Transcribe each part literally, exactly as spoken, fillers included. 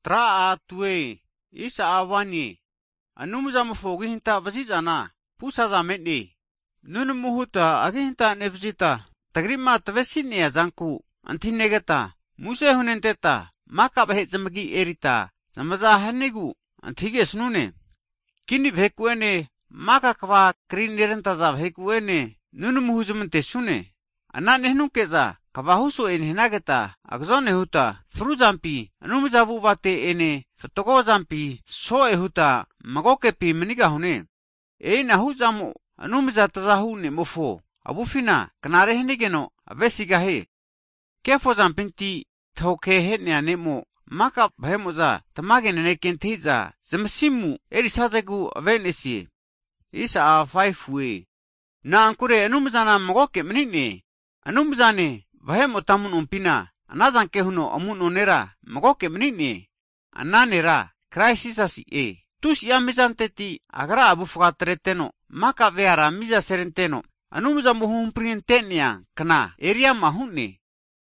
Tra atue isa awani anumuza mafogi hinta vazizana pusa zameni nunu muhuta agi hinta nevzita tagrima tvesini azanku antinegata muse hunenteta maka bahe zamagi erita zamaza hanigu antige snune kini bhekuene maka kwa krinirenta za bhekuene nunu muhuzumte sune anane hnukeza kabahuso en hinageta agzone huta fruzampi anumuzavu bate ene fotokozampi so ehuta magokepi meniga hune e nahuzamu anumuza tazahune mofo abufina kanare hinigeno abesigahe kefo zampinti thoke henya nemo maka bhemoza tamagene nekentiza zamsimu erisategu avenesi isa a five we na ankure anumuzana magoke menine anumuzane Vahemo tamun umpina, anazanke huno amun onera, magoke menine, ananera, kraisisasi e. Tus ya mizanteti, agra abufgatreteno, maka veara miza serenteno, anumuza muhumprientenia, kana, eria mahune.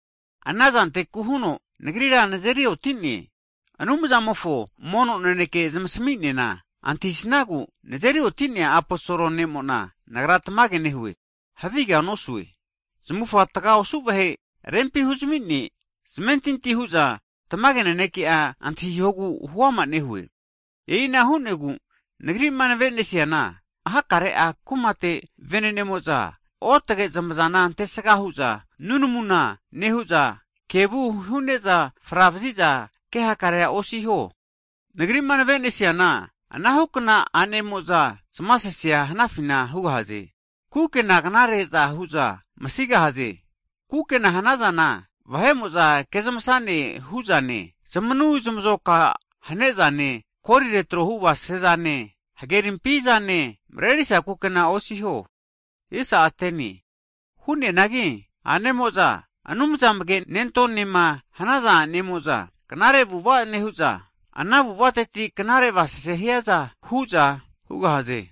Anazante kuhuno, negrira nazerio tini, anumuza mofo, mono neneke zamsmine na, antisnagu, nazerio tini aposoro nemo na, nagratmage nehue, haviga nosue. Zmufa takao subahe rempi huzmini sementinti huza tamagene neki a anti yogu huama nehue eina hunegu negri man venesiana aha kare a kumate venenemoza otage zamzana antesaka huza nunumuna nehuza kebu huneza fravziza keha kare osiho negri man venesiana anahukna anemoza samasesia hanafina hugaze kukena kanareza huza masiga haze kukena hanazana vahemoza kezamsane huzane zamanu zamzoka hanezane kori retro huwa sezane hagerin pizane mrerisa kukena osiho isa ateni hune nagi anemoza anumzamge nentonima hanaza nemoza kanare buwa nehuza anabu wateti kanare vasehiaza huza huga haze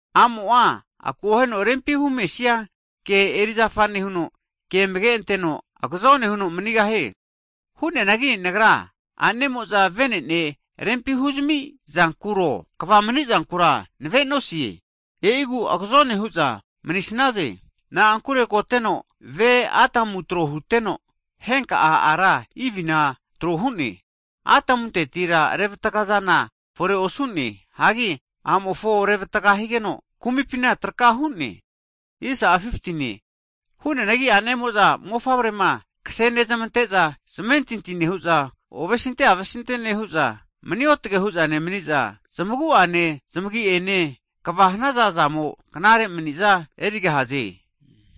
amwa akoheno rempi humesia ke eriza fani huno ke mege enteno akuzone huno meniga he hune nagi nagra anemoza venene rempi huzmi zankuro kafa meni zankura neve nosie eigu akuzone huza menisnaze na ankure koteno ve atamutro huteno henka a ara ivina trohune atamute tira revtakazana fore osune hagi amofo revtaka higeno kumipina trkahune isa fifteen hune nagi anemoza mofabrema ksene zamanteza sementintini huza obesinte avesinte ne huza maniotge huza ne meniza zamagu ane zamagi ene kabahna za zamo kanare meniza eriga haze